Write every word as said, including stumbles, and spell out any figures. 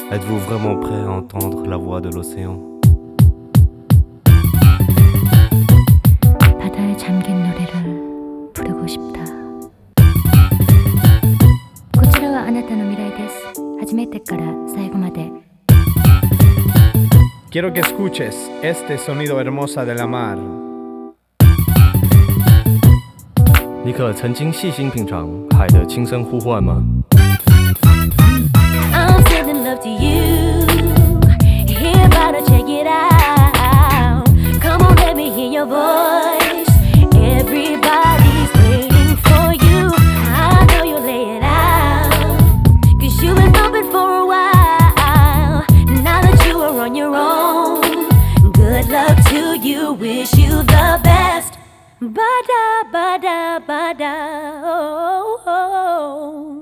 Êtes-vous vraiment prêt à entendre la voix de l'océan? 바다에 잠긴 노래를 부르고 싶다. こちらはあなたの未来です。始めてから最後まで。 Quiero que escuches este sonido hermosa de la mar. 你可曾经细心品尝海的轻声呼唤吗？ I'm sending love to you. Here about to check it out. Come on, let me hear your voice. Everybody's waiting for you. I know you'll lay it out. Cause you've been bumping for a while. Now that you are on your own, good luck to you. Wish you the best. Ba-da, ba-da, ba-da, oh, oh, oh.